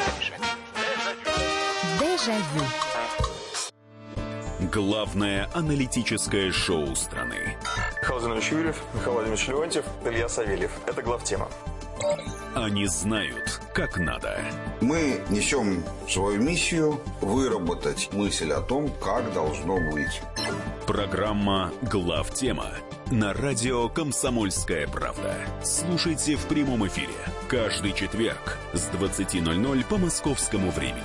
[SPEAKER 18] Дежавю.
[SPEAKER 6] Главное аналитическое шоу страны.
[SPEAKER 7] Михаил Зинович Юрьев, Михаил Владимирович Леонтьев, Илья Савельев. Это главтема.
[SPEAKER 6] Они знают, как надо.
[SPEAKER 9] Мы несем свою миссию выработать мысль о том, как должно быть.
[SPEAKER 6] Программа «Главтема» на радио «Комсомольская правда». Слушайте в прямом эфире каждый четверг с 20:00 по московскому времени.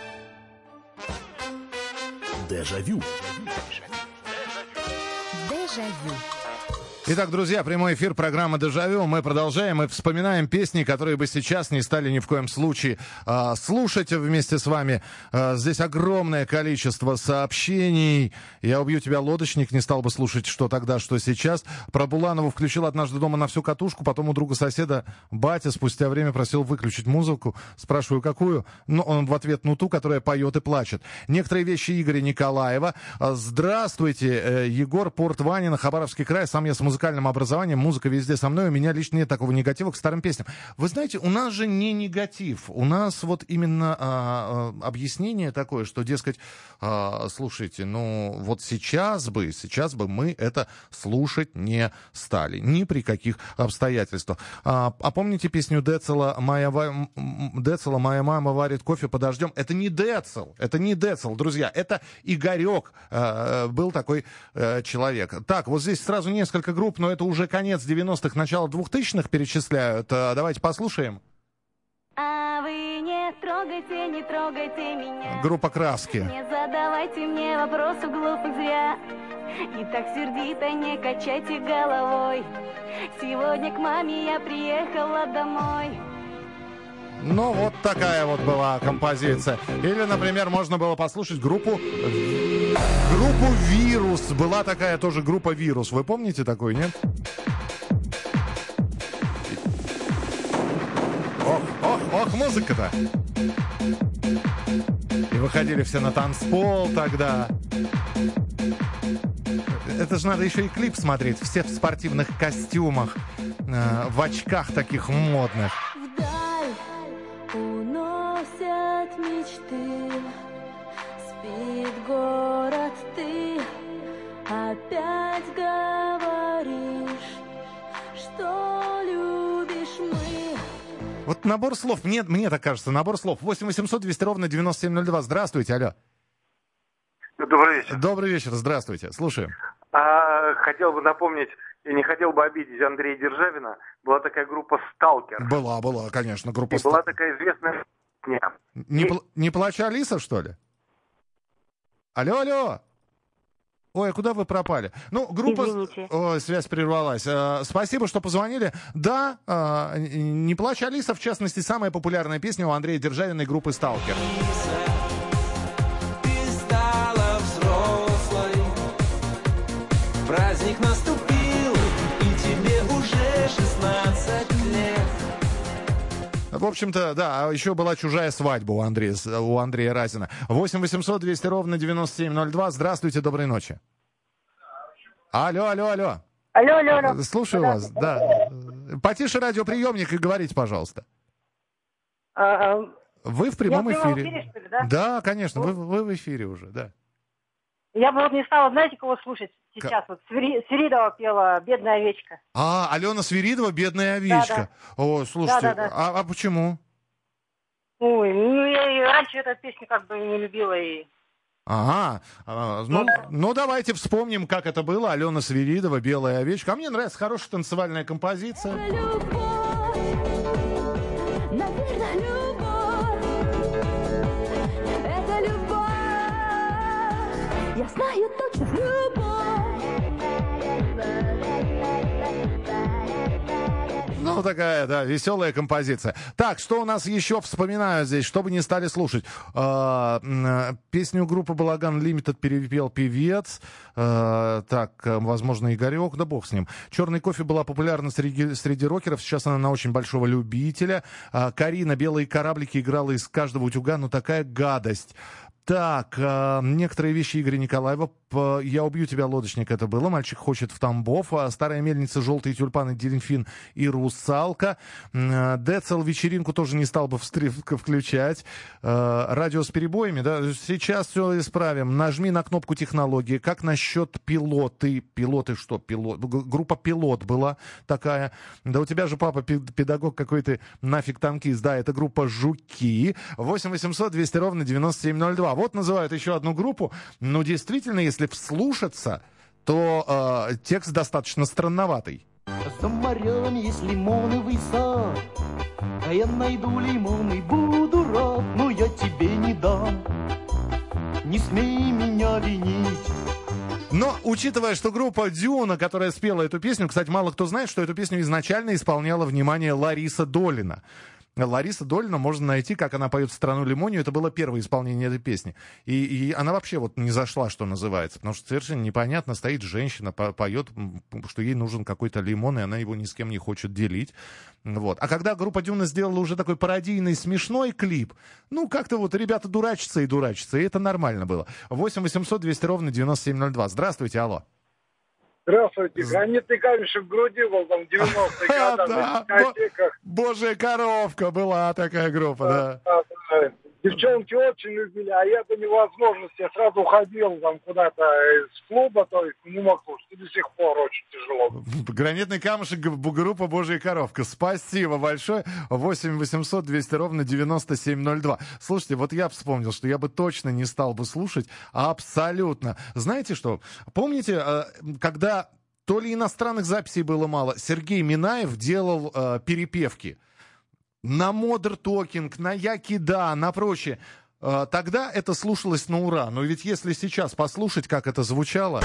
[SPEAKER 6] Дежавю.
[SPEAKER 18] Дежавю.
[SPEAKER 3] Итак, друзья, прямой эфир программы «Дежавю». Мы продолжаем и вспоминаем песни, которые бы сейчас не стали ни в коем случае слушать вместе с вами. Здесь огромное количество сообщений. «Я убью тебя, лодочник», не стал бы слушать «Что тогда, что сейчас». Про Буланову включил однажды дома на всю катушку, потом у друга соседа батя спустя время просил выключить музыку. Спрашиваю, какую? Ну, он в ответ, ну, ту, которая поет и плачет. Некоторые вещи Игоря Николаева. Здравствуйте, Егор, Порт Ванина, Хабаровский край. Сам я с музыкальным образованием, музыка везде со мной, у меня лично нет такого негатива к старым песням. Вы знаете, у нас же не негатив, у нас вот именно объяснение такое, что, дескать, слушайте, ну вот сейчас бы мы это слушать не стали, ни при каких обстоятельствах. А помните песню Децела «Моя мама варит кофе под дождем»? Это не Децл, друзья, это Игорек, был такой человек. Так, вот здесь сразу несколько групп, но это уже конец 90-х, начало 2000-х перечисляют. Давайте послушаем.
[SPEAKER 2] А вы не трогайте меня.
[SPEAKER 3] Группа «Краски».
[SPEAKER 2] Не задавайте мне вопросов глупых зря. И так сердито не качайте головой. Сегодня к маме я приехала домой.
[SPEAKER 3] Ну, вот такая вот была композиция. Или, например, можно было послушать группу «Вирус». Была такая тоже группа «Вирус». Вы помните такую, нет? Ох, музыка-то! И выходили все на танцпол тогда. Это же надо еще и клип смотреть. Все в спортивных костюмах, в очках таких модных.
[SPEAKER 2] Уносят мечты, спит город, ты опять говоришь, что любишь мы.
[SPEAKER 3] Вот набор слов, мне так кажется, набор слов. 8-800-200-97-02. Здравствуйте, алло.
[SPEAKER 16] Добрый вечер.
[SPEAKER 3] Добрый вечер, здравствуйте, слушаем.
[SPEAKER 16] Хотел бы напомнить, и не хотел бы обидеть Андрея Державина, была такая группа «Сталкер».
[SPEAKER 3] Была, конечно, группа
[SPEAKER 16] «Сталкер». Была такая известная...
[SPEAKER 3] Не плачь, Алиса, что ли? Алло. Ой, куда вы пропали? Ну, группа...
[SPEAKER 4] Извините.
[SPEAKER 3] Ой, связь прервалась. Спасибо, что позвонили. Да, «Не плачь, Алиса», в частности, самая популярная песня у Андрея Державина и группы «Сталкер».
[SPEAKER 8] Праздник наступил, и тебе уже 16 лет.
[SPEAKER 3] В общем-то, да, еще была «Чужая свадьба» у Андрея Разина. 8-800-200-97-02. Здравствуйте, доброй ночи. Алло.
[SPEAKER 4] Алло.
[SPEAKER 3] Слушаю вас, да. Потише радиоприемник и говорите, пожалуйста. Вы в прямом эфире.
[SPEAKER 4] Что ли, да?
[SPEAKER 3] Да, конечно, вы в эфире уже, да.
[SPEAKER 4] Я бы вот не стала, знаете, кого слушать сейчас? Вот Свиридова пела «Бедная овечка».
[SPEAKER 3] Алена Свиридова «Бедная овечка». Да. О, слушайте,
[SPEAKER 4] да.
[SPEAKER 3] А почему?
[SPEAKER 4] Ой, ну я и раньше эту песню как бы не любила.
[SPEAKER 3] Ага, ну давайте вспомним, как это было. Алена Свиридова «Белая овечка». А мне нравится, хорошая танцевальная композиция.
[SPEAKER 2] Наверное, любовь. Это любовь. Я знаю точно любовь.
[SPEAKER 3] Ну, Ну, такая, да, веселая композиция. Так, что у нас еще вспоминаю здесь, чтобы не стали слушать? Песню группы «Балаган Limited» перепел певец. Так, возможно, Игорек, да бог с ним. «Черный кофе» была популярна среди рокеров, сейчас она на очень большого любителя. Карина «Белые кораблики» играла из каждого утюга, ну такая гадость. Так, некоторые вещи Игоря Николаева. «Я убью тебя, лодочник» это было. «Мальчик хочет в Тамбов». «Старая мельница», «Желтые тюльпаны», «Дельфин» и «Русалка». Децл «Вечеринку» тоже не стал бы включать. «Радио с перебоями», да, сейчас все исправим. «Нажми на кнопку технологии». Как насчет «Пилоты»? «Пилоты» что? Группа «Пилот» была такая. Да у тебя же папа педагог какой-то, нафиг танкист. Да, это группа «Жуки». 8 800 200 ровно 9702. Вот называют еще одну группу. Но действительно, если вслушаться, то текст достаточно странноватый.
[SPEAKER 8] За морем есть лимоновый сад, а я найду лимоны, буду рад, но я тебе не дам. Не смей меня винить.
[SPEAKER 3] Но, учитывая, что группа «Дюна», которая спела эту песню, кстати, мало кто знает, что эту песню изначально исполняла, внимание, Лариса Долина. Лариса Долина можно найти, как она поет «Страну лимонию». Это было первое исполнение этой песни. И она вообще вот не зашла, что называется. Потому что совершенно непонятно, стоит женщина, поет, что ей нужен какой-то лимон, и она его ни с кем не хочет делить. Вот. А когда группа «Дюна» сделала уже такой пародийный, смешной клип, ну, как-то вот ребята дурачатся, и это нормально было. 8 800 200 ровно 9702. Здравствуйте, алло.
[SPEAKER 13] Здравствуйте. Гранитный камешек в груди был там в 90-е годы на дискотеках.
[SPEAKER 3] Божья коровка была такая группа, да.
[SPEAKER 13] Девчонки очень любили, а я до невозможности. Я сразу уходил там куда-то из клуба, то есть не мог слушать. И до сих пор очень тяжело.
[SPEAKER 3] Гранитный камешек, группа «Божья коровка». Спасибо большое. 8 800 200 ровно 9702. Слушайте, вот я вспомнил, что я бы точно не стал бы слушать. Абсолютно. Знаете что? Помните, когда то ли иностранных записей было мало, Сергей Минаев делал перепевки на Modern Talking, на Якида, на прочее. Тогда это слушалось на ура. Но ведь если сейчас послушать, как это звучало...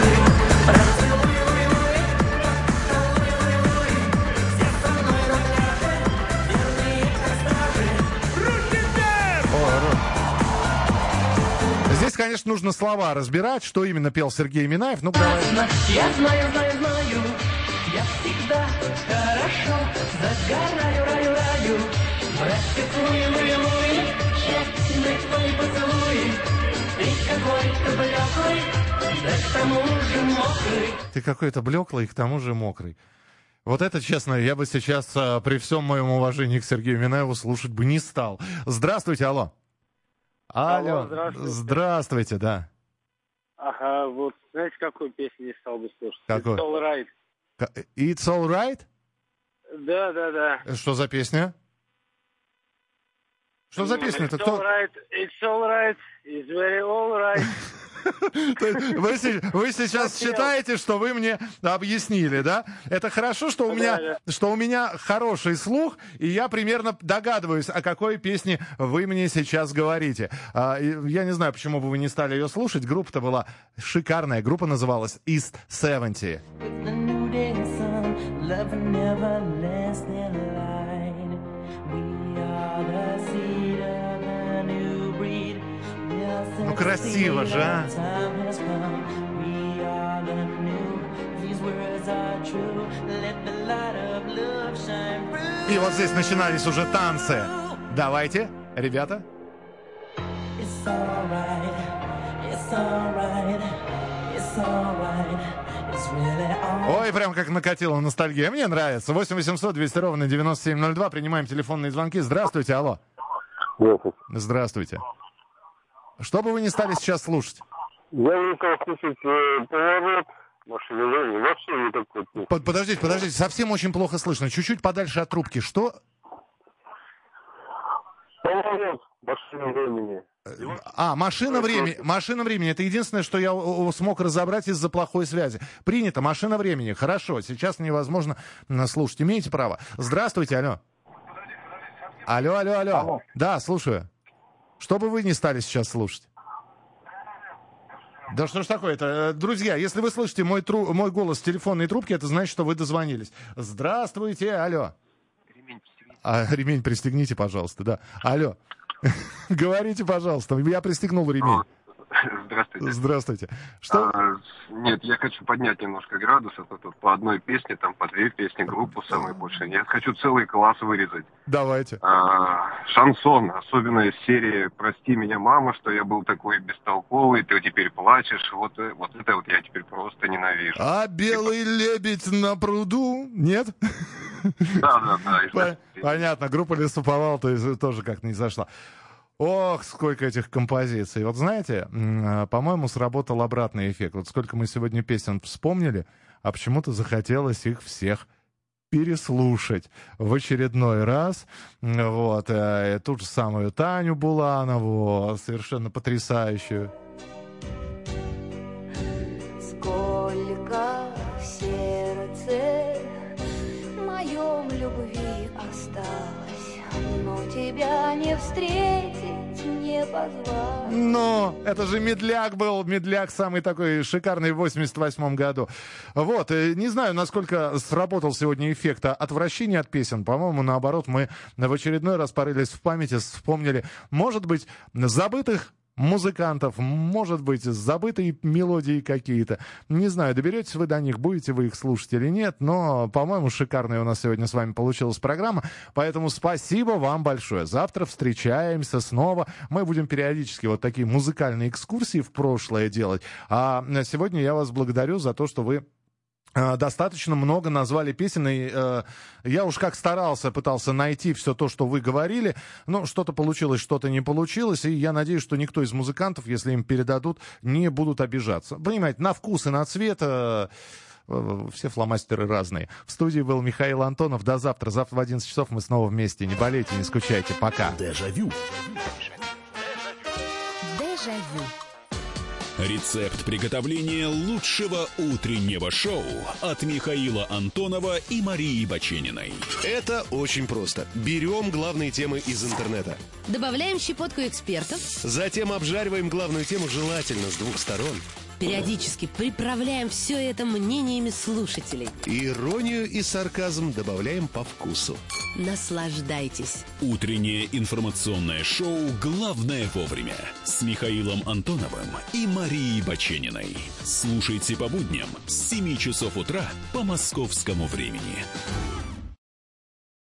[SPEAKER 3] Здесь, конечно, нужно слова разбирать, что именно пел Сергей Минаев. Ну, давай.
[SPEAKER 8] Я знаю, я всегда хорошо загораю, раю. Братик, луи, счастливый твой поцелуй. Ты какой-то блеклый, да к тому же мокрый.
[SPEAKER 3] Ты какой-то блеклый, к тому же мокрый. Вот это, честно, я бы сейчас при всем моем уважении к Сергею Минаеву слушать бы не стал. Здравствуйте, алло. Алло, здравствуйте, да.
[SPEAKER 5] Ага, вот знаете, какую песню не стал бы слушать?
[SPEAKER 3] Какой?
[SPEAKER 5] It's all right.
[SPEAKER 3] It's all right?
[SPEAKER 5] Да.
[SPEAKER 3] Что за песня? Что за песня-то? Кто?
[SPEAKER 5] It's all right, it's very all right.
[SPEAKER 3] Вы сейчас считаете, что вы мне объяснили, да? Это хорошо, что у меня хороший слух, и я примерно догадываюсь, о какой песне вы мне сейчас говорите. Я не знаю, почему бы вы не стали ее слушать. Группа-то была шикарная. Группа называлась East 70. Ну, красиво же, а? И вот здесь начинались уже танцы. Давайте, ребята. Ой, прям как накатила ностальгия. Мне нравится. 8 800 200 ровно 9702. Принимаем телефонные звонки. Здравствуйте, алло. Здравствуйте. Что бы вы не стали сейчас слушать?
[SPEAKER 23] Я не стал слушать «Поворот», «Машина времени», вообще не такой.
[SPEAKER 3] Подождите, совсем очень плохо слышно. Чуть-чуть подальше от трубки. Что?
[SPEAKER 23] «Поворот», «Машина времени».
[SPEAKER 3] «Машина времени». «Машина времени» — это единственное, что я смог разобрать из-за плохой связи. Принято. «Машина времени». Хорошо. Сейчас невозможно слушать. Имеете право. Здравствуйте, алло. Алло. Да, слушаю. Что бы вы не стали сейчас слушать? Да что ж такое-то? Друзья, если вы слышите мой голос в телефонной трубке, это значит, что вы дозвонились. Здравствуйте, алло. А ремень пристегните, пожалуйста, да. Алло. Говорите, пожалуйста. Я пристегнул ремень.
[SPEAKER 10] Здравствуйте.
[SPEAKER 3] Здравствуйте. Что?
[SPEAKER 10] Нет, я хочу поднять немножко градус. Это тут по одной песне, там по 2 песни, группу самой больше. Я хочу целый класс вырезать.
[SPEAKER 3] Давайте.
[SPEAKER 10] Шансон, особенно из серии «Прости меня, мама, что я был такой бестолковый, ты теперь плачешь». Вот это вот я теперь просто ненавижу.
[SPEAKER 3] А белый лебедь на пруду? Нет?
[SPEAKER 10] Да.
[SPEAKER 3] Понятно, группа «Лесоповал» тоже как-то не зашла. Ох, сколько этих композиций. Вот знаете, по-моему, сработал обратный эффект. Вот сколько мы сегодня песен вспомнили, а почему-то захотелось их всех переслушать в очередной раз. Вот, ту же самую Таню Буланову, совершенно потрясающую.
[SPEAKER 2] Сколько в сердце моем любви осталось, но тебя не встретить, не позвать.
[SPEAKER 3] Но это же Медляк был. Медляк самый такой шикарный в 88 году. Вот, не знаю, насколько сработал сегодня эффект отвращения от песен. По-моему, наоборот, мы в очередной раз порылись в памяти, вспомнили, может быть, забытых музыкантов, может быть, забытые мелодии какие-то. Не знаю, доберетесь вы до них, будете вы их слушать или нет, но, по-моему, шикарная у нас сегодня с вами получилась программа, поэтому спасибо вам большое. Завтра встречаемся снова. Мы будем периодически вот такие музыкальные экскурсии в прошлое делать. А сегодня я вас благодарю за то, что вы достаточно много назвали песен, и я уж как старался, пытался найти все то, что вы говорили, но что-то получилось, что-то не получилось, и я надеюсь, что никто из музыкантов, если им передадут, не будут обижаться. Понимаете, на вкус и на цвет все фломастеры разные. В студии был Михаил Антонов. До завтра. Завтра в 11 часов мы снова вместе. Не болейте, не скучайте. Пока.
[SPEAKER 6] Дежавю.
[SPEAKER 2] Дежавю.
[SPEAKER 6] Рецепт приготовления лучшего утреннего шоу от Михаила Антонова и Марии Бачениной.
[SPEAKER 11] Это очень просто. Берем главные темы из интернета.
[SPEAKER 12] Добавляем щепотку экспертов.
[SPEAKER 11] Затем обжариваем главную тему желательно с 2 сторон.
[SPEAKER 12] Периодически приправляем все это мнениями слушателей.
[SPEAKER 11] Иронию и сарказм добавляем по вкусу.
[SPEAKER 12] Наслаждайтесь.
[SPEAKER 6] Утреннее информационное шоу «Главное вовремя» с Михаилом Антоновым и Марией Бачениной. Слушайте по будням с 7 часов утра по московскому времени.